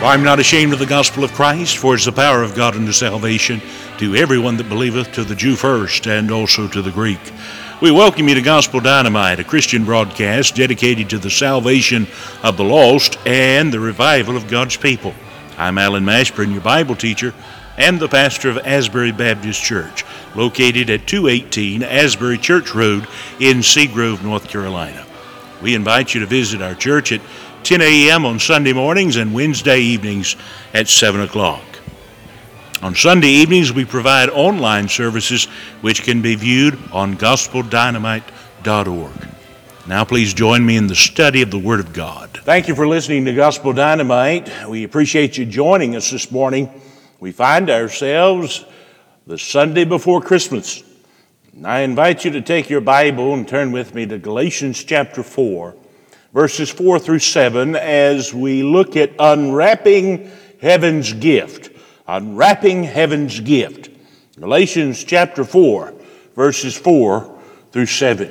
I'm not ashamed of the gospel of Christ, for it's the power of God unto salvation to everyone that believeth, to the Jew first, and also to the Greek. We welcome you to Gospel Dynamite, a Christian broadcast dedicated to the salvation of the lost and the revival of God's people. I'm Alan Mashburn, your Bible teacher and the pastor of Asbury Baptist Church, located at 218 Asbury Church Road in Seagrove, North Carolina. We invite you to visit our church at 10 a.m. on Sunday mornings and Wednesday evenings at 7 o'clock. On Sunday evenings, we provide online services which can be viewed on gospeldynamite.org. Now please join me in the study of the Word of God. Thank you for listening to Gospel Dynamite. We appreciate you joining us this morning. We find ourselves the Sunday before Christmas. And I invite you to take your Bible and turn with me to Galatians chapter 4. Verses 4 through 7, as we look at unwrapping heaven's gift. Unwrapping heaven's gift. Galatians chapter 4, verses 4 through 7.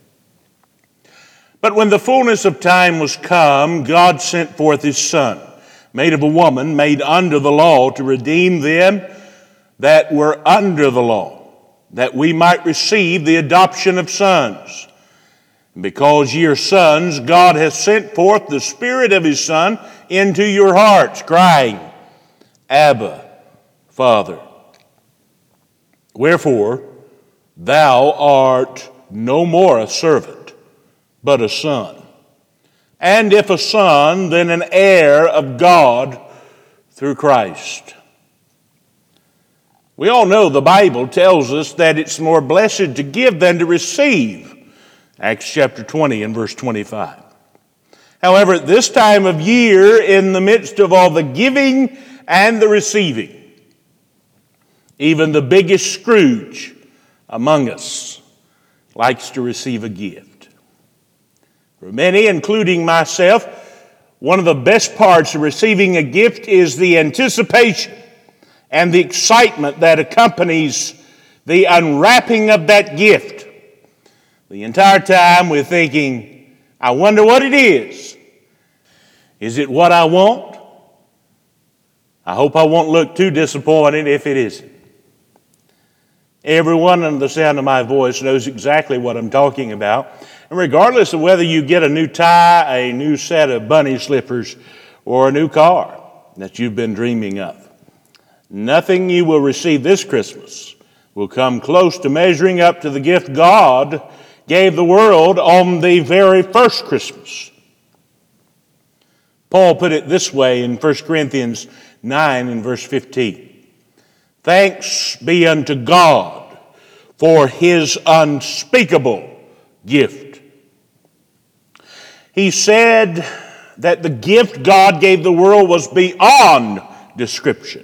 But when the fullness of time was come, God sent forth his Son, made of a woman, made under the law, to redeem them that were under the law, that we might receive the adoption of sons. Because ye are sons, God hath sent forth the Spirit of his Son into your hearts, crying, Abba, Father. Wherefore, thou art no more a servant, but a son. And if a son, then an heir of God through Christ. We all know the Bible tells us that it's more blessed to give than to receive. Acts chapter 20 and verse 25. However, at this time of year, in the midst of all the giving and the receiving, even the biggest Scrooge among us likes to receive a gift. For many, including myself, one of the best parts of receiving a gift is the anticipation and the excitement that accompanies the unwrapping of that gift. The entire time we're thinking, I wonder what it is. Is it what I want? I hope I won't look too disappointed if it isn't. Everyone under the sound of my voice knows exactly what I'm talking about. And regardless of whether you get a new tie, a new set of bunny slippers, or a new car that you've been dreaming of, nothing you will receive this Christmas will come close to measuring up to the gift God gave the world on the very first Christmas. Paul put it this way in 1 Corinthians 9 and verse 15. Thanks be unto God for his unspeakable gift. He said that the gift God gave the world was beyond description.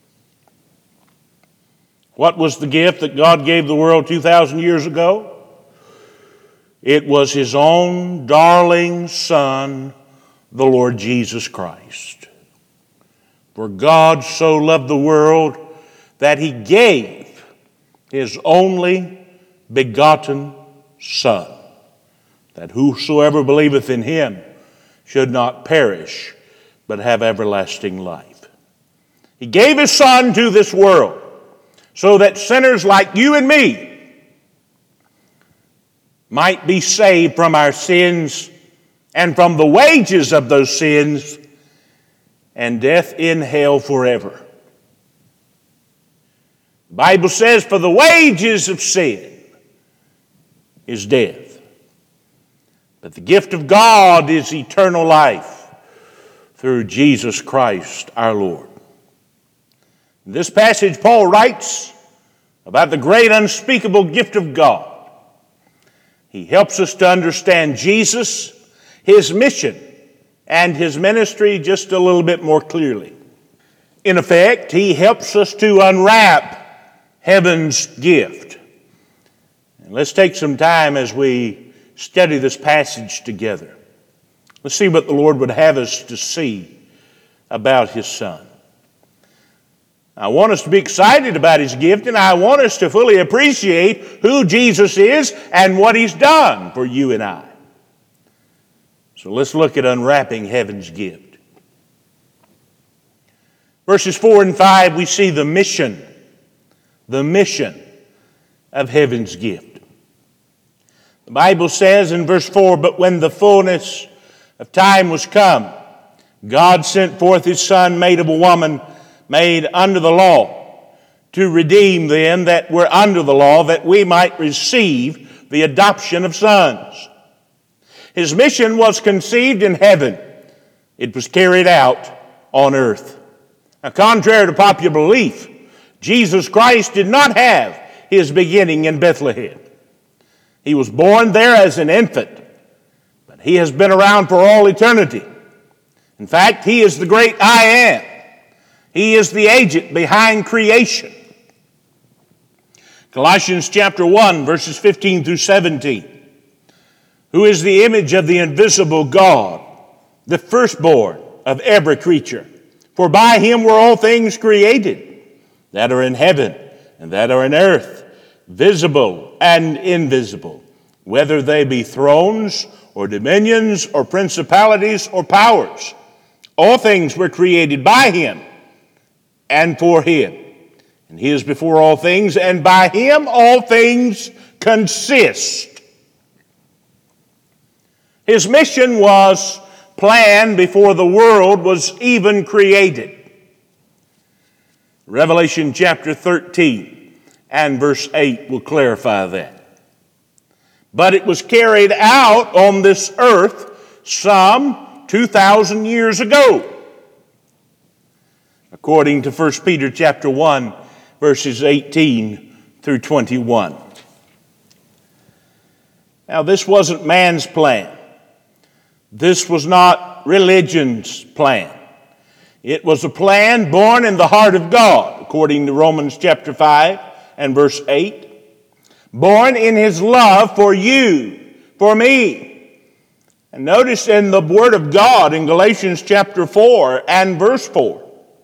What was the gift that God gave the world 2,000 years ago? It was his own darling Son, the Lord Jesus Christ. For God so loved the world that he gave his only begotten Son, that whosoever believeth in him should not perish, but have everlasting life. He gave his Son to this world so that sinners like you and me might be saved from our sins and from the wages of those sins and death in hell forever. The Bible says, for the wages of sin is death. But the gift of God is eternal life through Jesus Christ our Lord. In this passage, Paul writes about the great unspeakable gift of God. He helps us to understand Jesus, his mission, and his ministry just a little bit more clearly. In effect, he helps us to unwrap heaven's gift. And let's take some time as we study this passage together. Let's see what the Lord would have us to see about his Son. I want us to be excited about his gift, and I want us to fully appreciate who Jesus is and what he's done for you and I. So let's look at unwrapping heaven's gift. Verses 4 and 5, we see the mission of heaven's gift. The Bible says in verse 4, "But when the fullness of time was come, God sent forth his Son, made of a woman, made under the law, to redeem them that were under the law, that we might receive the adoption of sons." His mission was conceived in heaven. It was carried out on earth. Now, contrary to popular belief, Jesus Christ did not have his beginning in Bethlehem. He was born there as an infant, but he has been around for all eternity. In fact, he is the great I Am. He is the agent behind creation. Colossians chapter 1, verses 15 through 17. "Who is the image of the invisible God, the firstborn of every creature? For by him were all things created, that are in heaven and that are in earth, visible and invisible, whether they be thrones or dominions or principalities or powers. All things were created by him and for him. And he is before all things, and by him all things consist." His mission was planned before the world was even created. Revelation chapter 13 and verse 8 will clarify that. But it was carried out on this earth some 2,000 years ago, according to 1 Peter chapter 1, verses 18 through 21. Now, this wasn't man's plan. This was not religion's plan. It was a plan born in the heart of God, according to Romans chapter 5 and verse 8. Born in his love for you, for me. And notice in the Word of God in Galatians chapter 4 and verse 4,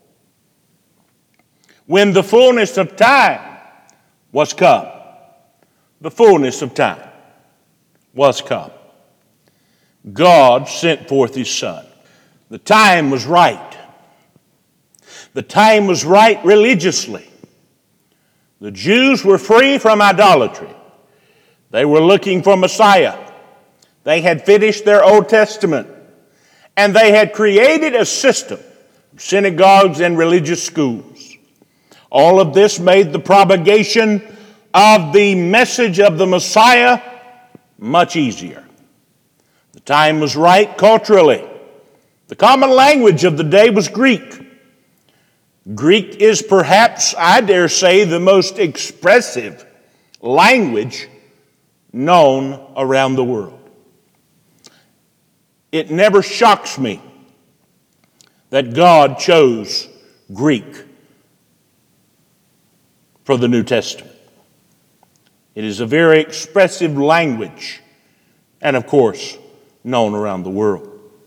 when the fullness of time was come, the fullness of time was come, God sent forth his Son. The time was right. The time was right religiously. The Jews were free from idolatry. They were looking for Messiah. They had finished their Old Testament, and they had created a system of synagogues and religious schools. All of this made the propagation of the message of the Messiah much easier. The time was right culturally. The common language of the day was Greek. Greek is perhaps, I dare say, the most expressive language known around the world. It never shocks me that God chose Greek for the New Testament. It is a very expressive language, and of course, known around the world.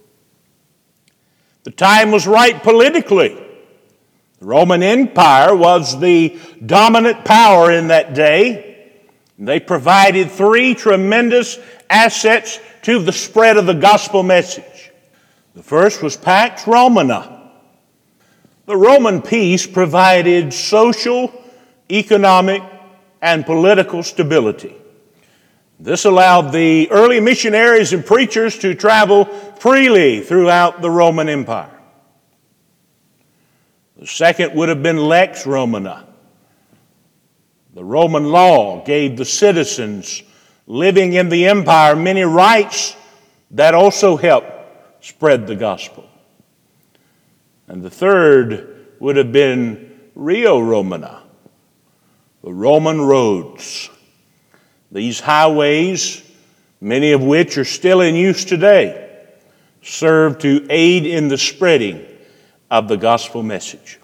The time was right politically. The Roman Empire was the dominant power in that day. They provided three tremendous assets to the spread of the gospel message. The first was Pax Romana. The Roman peace provided social, economic, and political stability. This allowed the early missionaries and preachers to travel freely throughout the Roman Empire. The second would have been Lex Romana. The Roman law gave the citizens living in the empire many rights that also helped spread the gospel. And the third would have been Rio Romana, the Roman roads. These highways, many of which are still in use today, serve to aid in the spreading of the gospel message.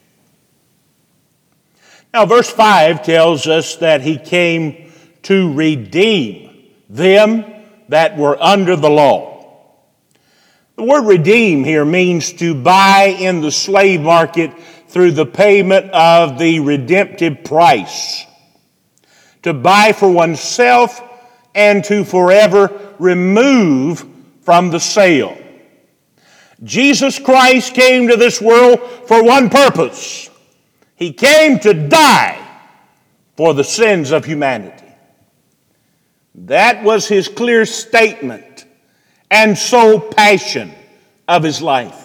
Now, verse 5 tells us that he came to redeem them that were under the law. The word redeem here means to buy in the slave market through the payment of the redemptive price, to buy for oneself and to forever remove from the sale. Jesus Christ came to this world for one purpose. He came to die for the sins of humanity. That was his clear statement and sole passion of his life.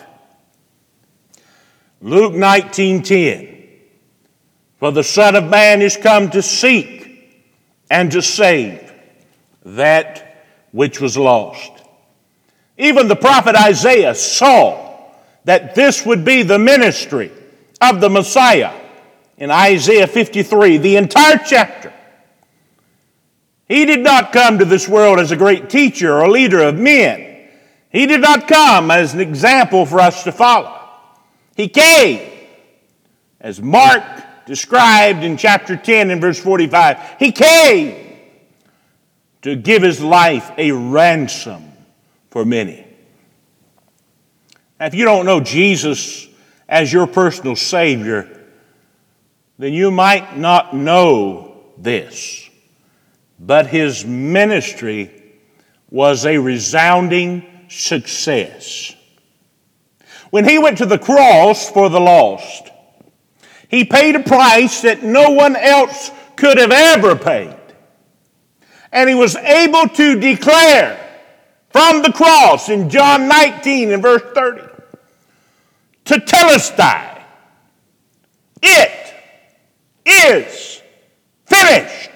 Luke 19:10, for the Son of Man is come to seek and to save that which was lost. Even the prophet Isaiah saw that this would be the ministry of the Messiah in Isaiah 53, the entire chapter. He did not come to this world as a great teacher or leader of men. He did not come as an example for us to follow. He came, as Mark described in chapter 10 and verse 45, he came to give his life a ransom for many. Now, if you don't know Jesus as your personal Savior, then you might not know this. But his ministry was a resounding success. When he went to the cross for the lost, he paid a price that no one else could have ever paid. And he was able to declare from the cross in John 19 and verse 30, Tetelestai, it is finished.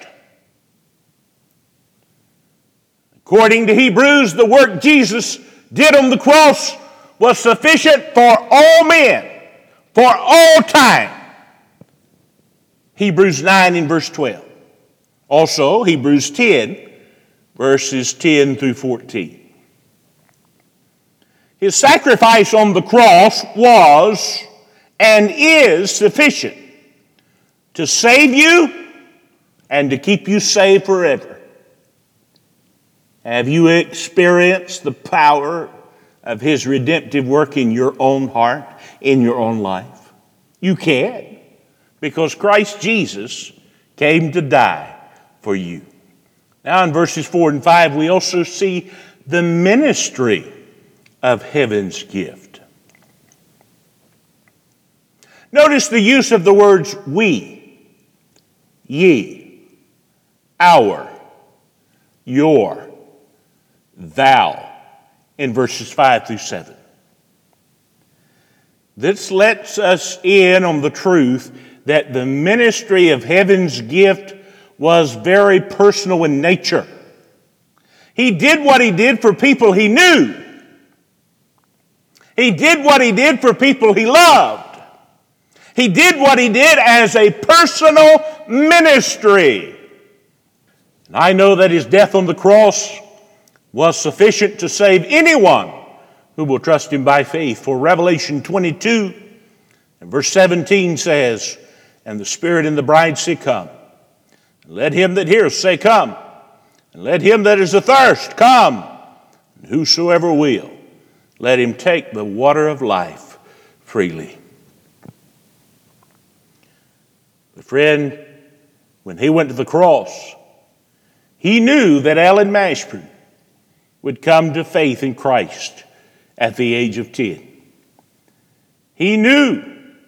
According to Hebrews, the work Jesus did on the cross was sufficient for all men, for all time. Hebrews 9 and verse 12. Also, Hebrews 10, verses 10 through 14. His sacrifice on the cross was and is sufficient to save you and to keep you saved forever. Have you experienced the power of his redemptive work in your own heart, in your own life? You can, because Christ Jesus came to die for you. Now in verses 4 and 5, we also see the ministry of heaven's gift. Notice the use of the words we, ye, our, your, thou in verses 5 through 7. This lets us in on the truth that the ministry of heaven's gift was very personal in nature. He did what he did for people he knew. He did what he did for people he loved. He did what he did as a personal ministry. And I know that his death on the cross was sufficient to save anyone who will trust him by faith. For Revelation 22 and verse 17 says, and the Spirit and the bride say, come. And let him that heareth say, come. And let him that is athirst come. And whosoever will, let him take the water of life freely. But friend, when he went to the cross, he knew that Alan Mashburn would come to faith in Christ at the age of 10. He knew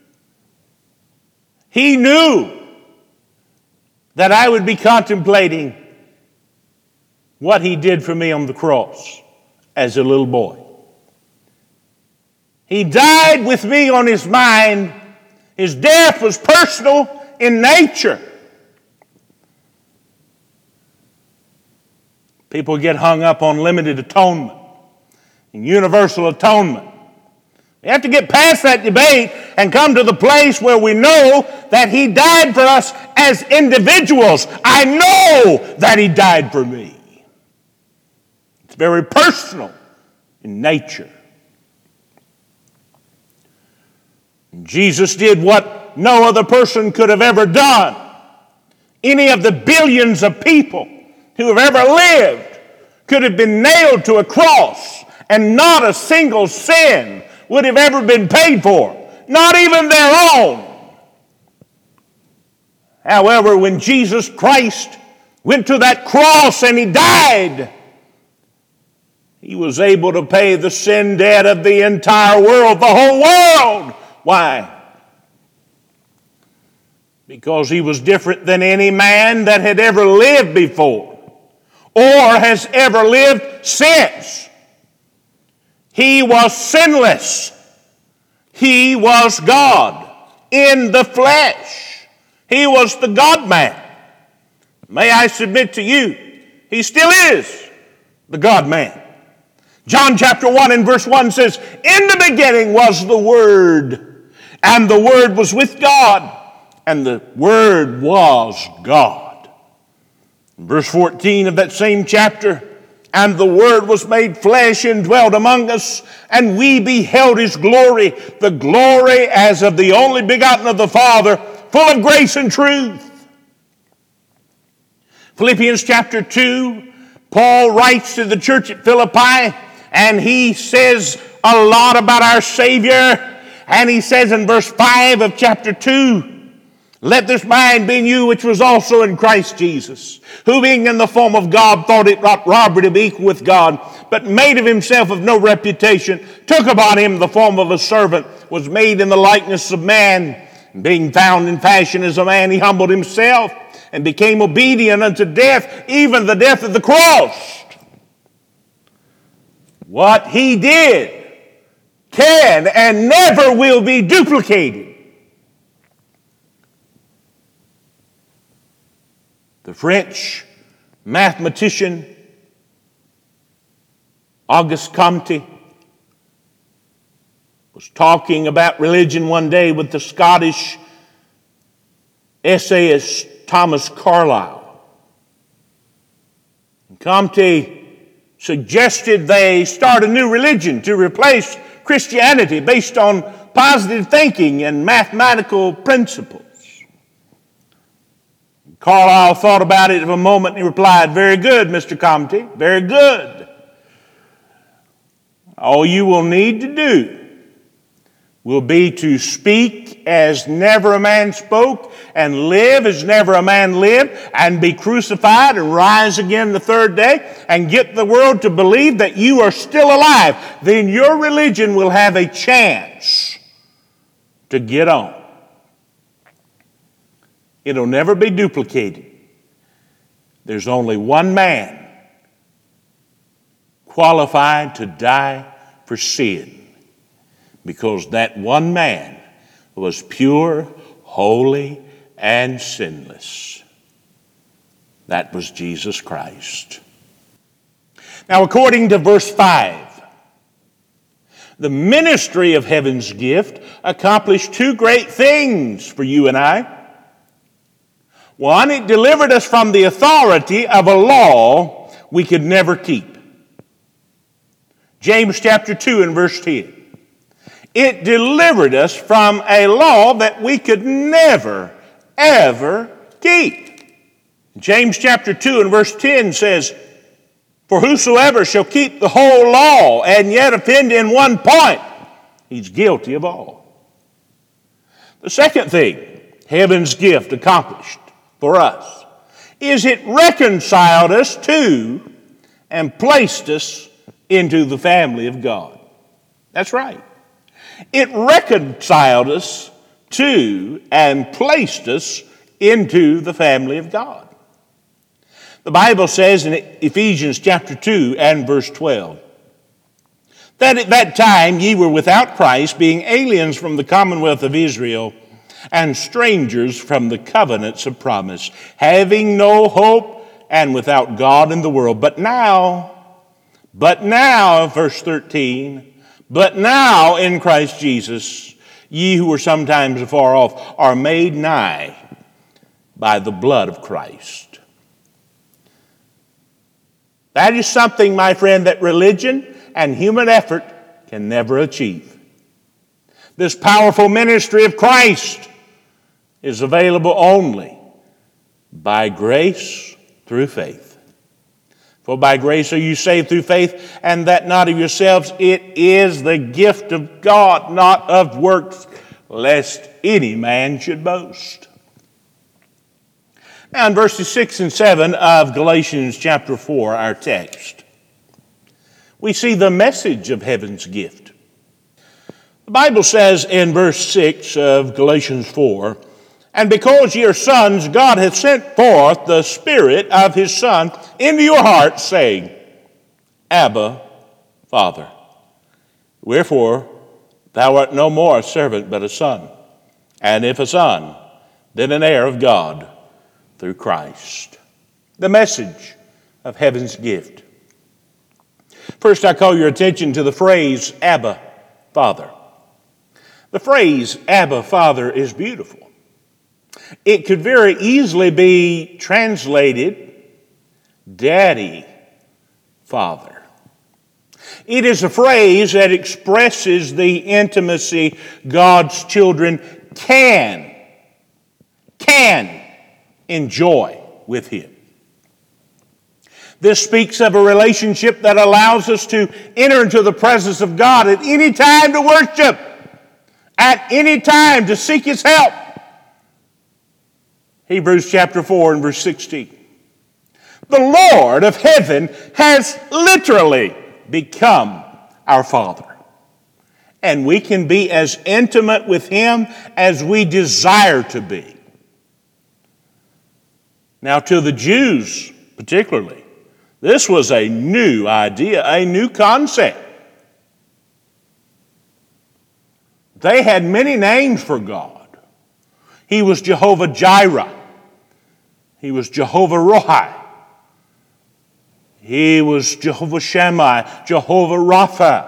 that I would be contemplating what he did for me on the cross as a little boy. He died with me on his mind. His death was personal in nature. People get hung up on limited atonement and universal atonement. We have to get past that debate and come to the place where we know that he died for us as individuals. I know that he died for me. It's very personal in nature. And Jesus did what no other person could have ever done. Any of the billions of people who have ever lived could have been nailed to a cross and not a single sin would have ever been paid for, not even their own. However, when Jesus Christ went to that cross and he died, He was able to pay the sin debt of the entire world, the whole world. Why? Because he was different than any man that had ever lived before or has ever lived since. He was sinless. He was God in the flesh. He was the God-man. May I submit to you, he still is the God-man. John chapter 1 and verse 1 says, "In the beginning was the Word, and the Word was with God, and the Word was God." Verse 14 of that same chapter, "And the Word was made flesh and dwelt among us, and we beheld His glory, the glory as of the only begotten of the Father, full of grace and truth." Philippians chapter 2, Paul writes to the church at Philippi, and he says a lot about our Savior. And he says in verse 5 of chapter 2, "Let this mind be in you which was also in Christ Jesus, who being in the form of God thought it not robbery to be equal with God, but made of himself of no reputation, took upon him the form of a servant, was made in the likeness of man. Being found in fashion as a man, he humbled himself and became obedient unto death, even the death of the cross." What he did can and never will be duplicated. The French mathematician Auguste Comte was talking about religion one day with the Scottish essayist Thomas Carlyle. And Comte suggested they start a new religion to replace Christianity based on positive thinking and mathematical principles. Carlyle thought about it for a moment and he replied, "Very good, Mr. Comte, very good. All you will need to do will be to speak as never a man spoke and live as never a man lived and be crucified and rise again the third day and get the world to believe that you are still alive. Then your religion will have a chance to get on. It'll never be duplicated. There's only one man qualified to die for sin, because that one man was pure, holy, and sinless. That was Jesus Christ." Now, according to verse 5, the ministry of heaven's gift accomplished two great things for you and I. One, it delivered us from the authority of a law we could never keep. James chapter 2 and verse 10. It delivered us from a law that we could never, ever keep. James chapter 2 and verse 10 says, "For whosoever shall keep the whole law and yet offend in one point, he's guilty of all." The second thing heaven's gift accomplished for us is it reconciled us to and placed us into the family of God. That's right. It reconciled us to and placed us into the family of God. The Bible says in Ephesians chapter 2 and verse 12, "That at that time ye were without Christ, being aliens from the commonwealth of Israel, and strangers from the covenants of promise, having no hope and without God in the world. But now," verse 13, "but now in Christ Jesus, ye who were sometimes afar off are made nigh by the blood of Christ." That is something, my friend, that religion and human effort can never achieve. This powerful ministry of Christ is available only by grace through faith. For by grace are you saved through faith, and that not of yourselves. It is the gift of God, not of works, lest any man should boast. Now in verses 6 and 7 of Galatians chapter 4, our text, we see the message of heaven's gift. The Bible says in verse 6 of Galatians 4, "And because ye are sons, God hath sent forth the Spirit of his Son into your hearts, saying, Abba, Father. Wherefore thou art no more a servant, but a son. And if a son, then an heir of God through Christ." The message of heaven's gift. First, I call your attention to the phrase, Abba, Father. The phrase, Abba, Father, is beautiful. It could very easily be translated, Daddy, Father. It is a phrase that expresses the intimacy God's children can enjoy with Him. This speaks of a relationship that allows us to enter into the presence of God at any time to worship, at any time to seek His help. Hebrews chapter 4 and verse 16. The Lord of heaven has literally become our Father. And we can be as intimate with Him as we desire to be. Now, to the Jews particularly, this was a new idea, a new concept. They had many names for God. He was Jehovah Jireh. He was Jehovah Rohi. He was Jehovah Shammah, Jehovah Rapha.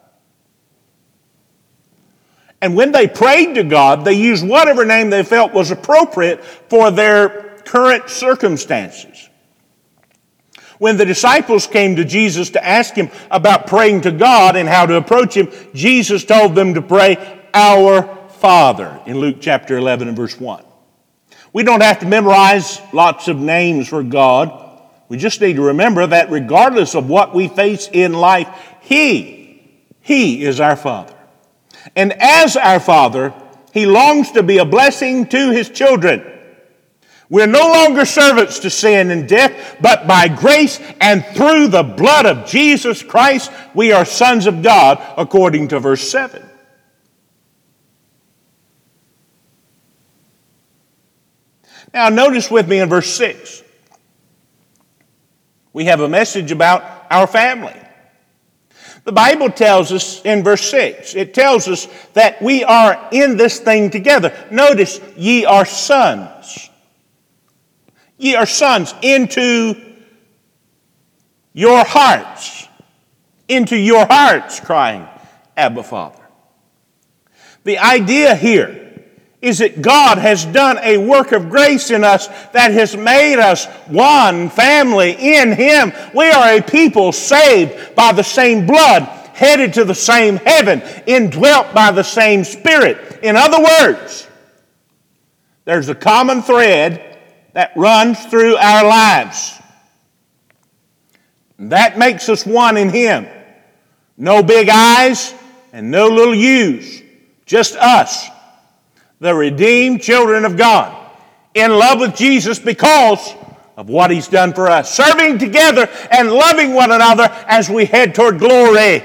And when they prayed to God, they used whatever name they felt was appropriate for their current circumstances. When the disciples came to Jesus to ask Him about praying to God and how to approach Him, Jesus told them to pray, Our Father, in Luke chapter 11 and verse 1. We don't have to memorize lots of names for God. We just need to remember that regardless of what we face in life, He is our Father. And as our Father, He longs to be a blessing to His children. We're no longer servants to sin and death, but by grace and through the blood of Jesus Christ, we are sons of God, according to verse 7. Now notice with me in verse 6. We have a message about our family. The Bible tells us in verse 6, it tells us that we are in this thing together. Notice, ye are sons. Ye are sons into your hearts. Into your hearts, crying, Abba, Father. The idea here is that God has done a work of grace in us that has made us one family in Him. We are a people saved by the same blood, headed to the same heaven, indwelt by the same Spirit. In other words, there's a common thread that runs through our lives. That makes us one in Him. No big I's and no little U's. Just us, the redeemed children of God, in love with Jesus because of what He's done for us, serving together and loving one another as we head toward glory.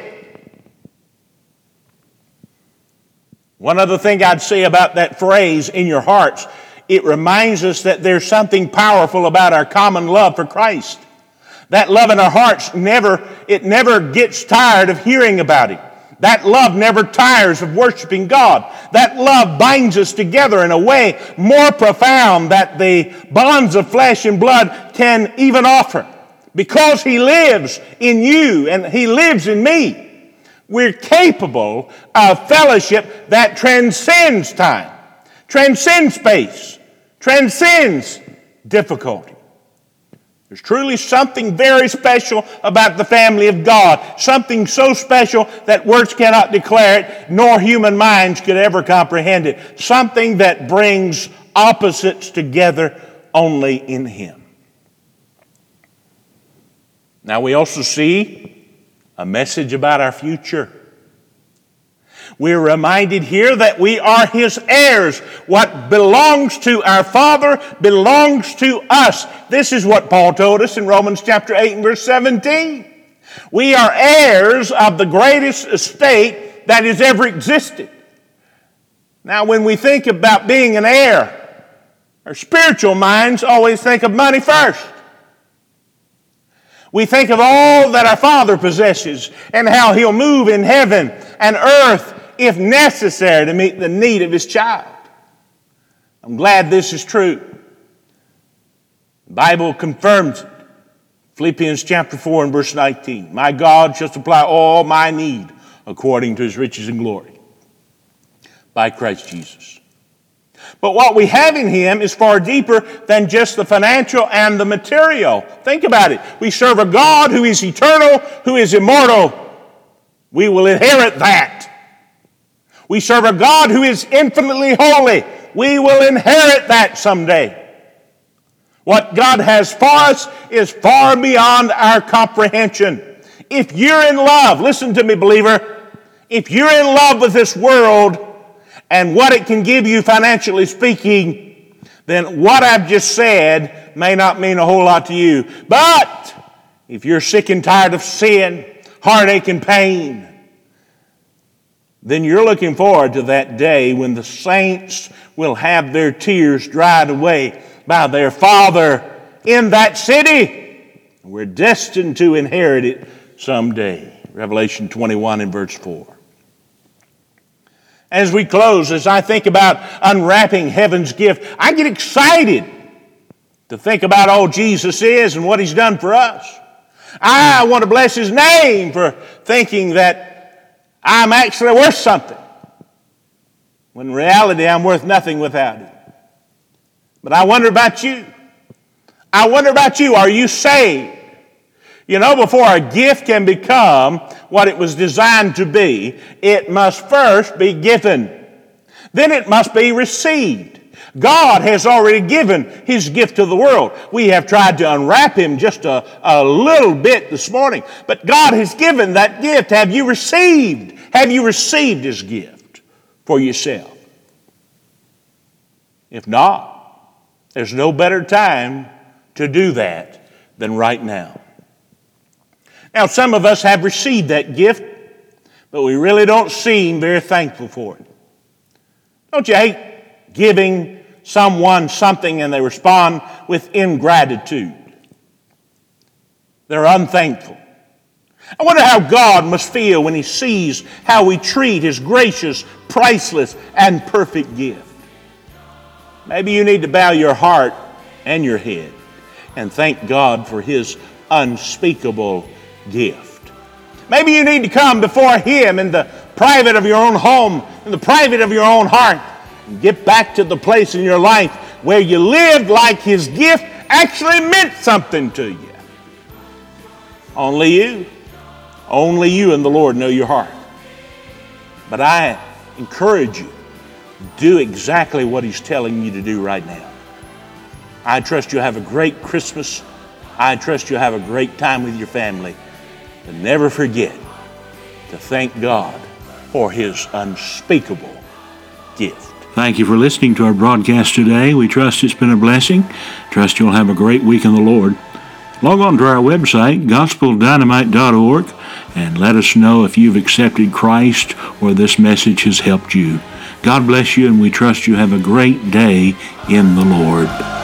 One other thing I'd say about that phrase, in your hearts, it reminds us that there's something powerful about our common love for Christ. That love in our hearts never gets tired of hearing about Him. That love never tires of worshiping God. That love binds us together in a way more profound that the bonds of flesh and blood can even offer. Because He lives in you and He lives in me, we're capable of fellowship that transcends time, transcends space, transcends difficulty. There's truly something very special about the family of God. Something so special that words cannot declare it, nor human minds could ever comprehend it. Something that brings opposites together only in Him. Now we also see a message about our future. We're reminded here that we are His heirs. What belongs to our Father belongs to us. This is what Paul told us in Romans chapter 8 and verse 17. We are heirs of the greatest estate that has ever existed. Now, when we think about being an heir, our spiritual minds always think of money first. We think of all that our Father possesses and how He'll move in heaven and earth if necessary to meet the need of His child. I'm glad this is true. The Bible confirms it. Philippians chapter 4 and verse 19. My God shall supply all my need according to His riches and glory by Christ Jesus. But what we have in Him is far deeper than just the financial and the material. Think about it. We serve a God who is eternal, who is immortal. We will inherit that. We serve a God who is infinitely holy. We will inherit that someday. What God has for us is far beyond our comprehension. If you're in love, listen to me, believer, if you're in love with this world and what it can give you financially speaking, then what I've just said may not mean a whole lot to you. But if you're sick and tired of sin, heartache and pain, then you're looking forward to that day when the saints will have their tears dried away by their Father in that city. We're destined to inherit it someday. Revelation 21 and verse 4. As we close, as I think about unwrapping heaven's gift, I get excited to think about all Jesus is and what He's done for us. I want to bless His name for thinking that I'm actually worth something, when in reality I'm worth nothing without Him. But I wonder about you. I wonder about you. Are you saved? You know, before a gift can become what it was designed to be, it must first be given. Then it must be received. God has already given His gift to the world. We have tried to unwrap Him just a little bit this morning. But God has given that gift. Have you received? Have you received His gift for yourself? If not, there's no better time to do that than right now. Now, some of us have received that gift, but we really don't seem very thankful for it. Don't you hate giving someone something and they respond with ingratitude? They're unthankful. I wonder how God must feel when He sees how we treat His gracious, priceless, and perfect gift. Maybe you need to bow your heart and your head and thank God for His unspeakable gift. Maybe you need to come before Him in the private of your own home, in the private of your own heart, and get back to the place in your life where you lived like His gift actually meant something to you. Only you and the Lord know your heart. But I encourage you, do exactly what He's telling you to do right now. I trust you'll have a great Christmas. I trust you'll have a great time with your family. But never forget to thank God for His unspeakable gift. Thank you for listening to our broadcast today. We trust it's been a blessing. Trust you'll have a great week in the Lord. Log on to our website, gospeldynamite.org, and let us know if you've accepted Christ or this message has helped you. God bless you, and we trust you have a great day in the Lord.